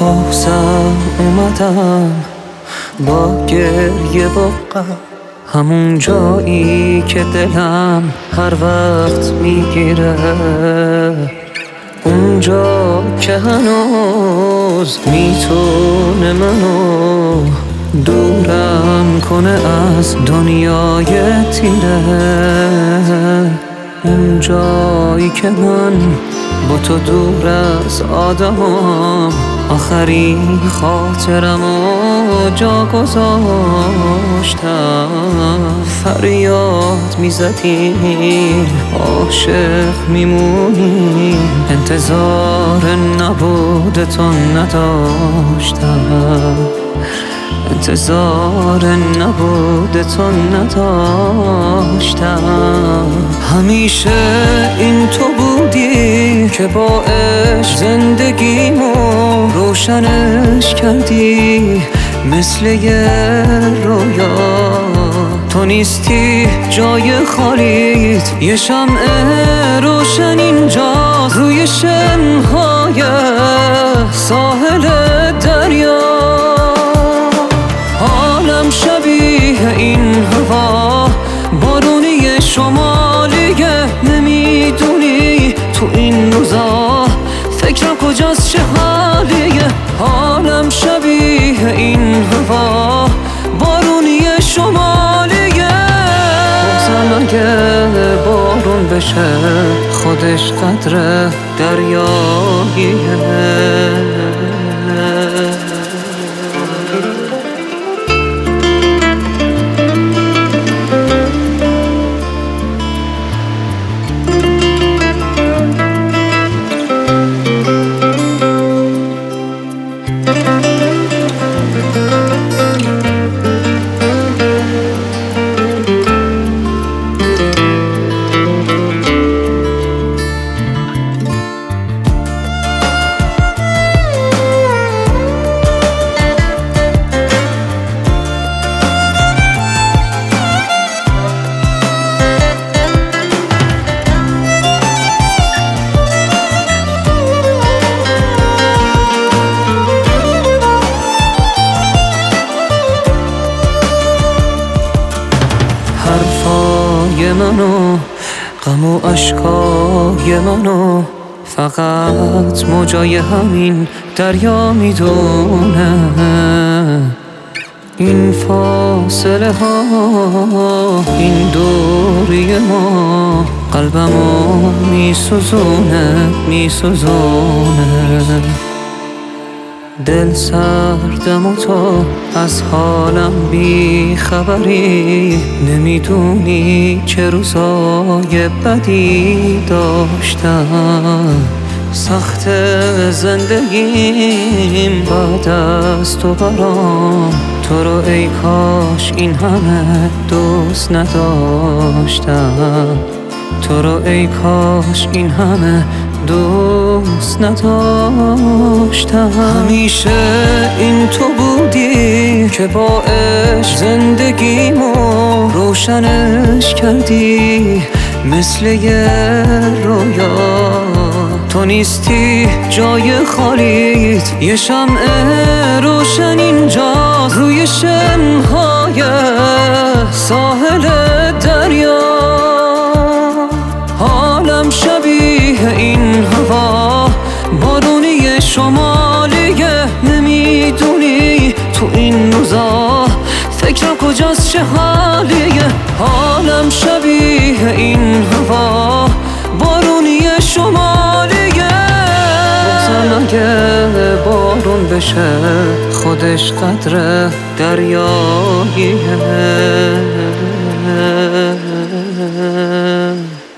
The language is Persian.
بازم اومدم با گریه و غم، همون جایی که دلم هر وقت میگیره، اونجا که هنوز میتونه منو دورم کنه از دنیای تیره، اون جایی که من با تو دور از آدمام آخرین خاطرمو جا گذاشتم. فریاد میزدیم عاشق میمونیم، انتظار نبودتون نداشتم، انتظار نبودتون نداشتم. همیشه این تو بودی که با عشق زندگیمو روشنش کردی مثل یه رویا. تو نیستی جای خالیت، یه شمع روشن اینجاست روی شنهای ساحل دریا. حالم شبیه این هوا بارونی شمالیه، نمیدونی تو این روزا فکرم کجاست چه حالیه. حالم شبیه این هوا بارونی شمالیه. بازم اگه بارون بشه خودش قدر دریاییه. حرفای منو، غم و اشکای منو فقط موجای همین دریا میدونه. این فاصله ها، این دوری ما قلبمو میسوزونه، میسوزونه. دل سردم و تو از حالم بی خبری، نمیدونی چه روزای بدی داشتم. سخت زندگیم بعد از تو برام، تو رو ای کاش این همه دوست نداشتم، تو رو ای کاش این همه دوست نداشتم. همیشه این تو بودی که با عشق زندگیمو روشنش کردی مثل یه رویا. تو نیستی جای خالیت، یه شمع روشن اینجاست روی شنهای ساحل دریا. حالم شبیه این هوا بارونی شمالیه، نمیدونی تو این روزا فکرم کجاست چه حالیه. حالم شبیه این هوا بارونی شمالیه. بازم اگه بارون بشه خودش قدر دریاییه.